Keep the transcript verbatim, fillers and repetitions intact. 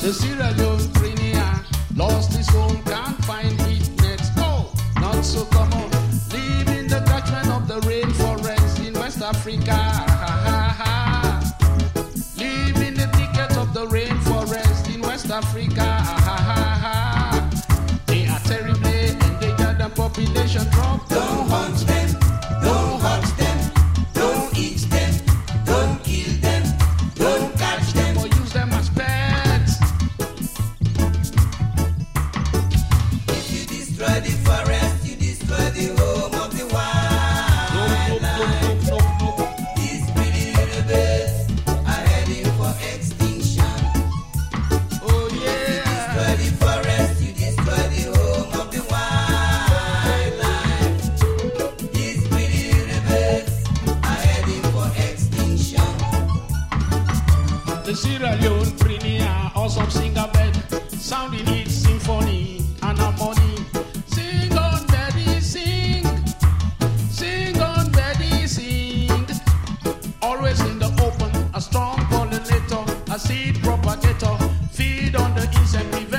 The Sierra Leone premier lost his home, can't find it next. No, not so common. Live in the catchment of the rainforest in West Africa. Ha, ha, ha. Live in the thicket of the rainforest in West Africa. Ha, ha, ha. They are terribly endangered and population drop. Don't hunt them, don't hunt them, don't eat them, don't kill them, don't catch them or use them as pets. If you destroy the forest, you destroy the home of the wildlife. No, no, no, no, no, no. These pretty little birds are heading for extinction. Oh You yeah. destroy the forest, you destroy the home of the wildlife. These pretty little birds are heading for extinction. The Sierra Leone premier also sing a bed, sounding its symphony and harmony. Sing on, Betty, sing. Sing on, Betty, sing. Always in the open, a strong pollinator, a seed propagator. Feed on the insect, prevent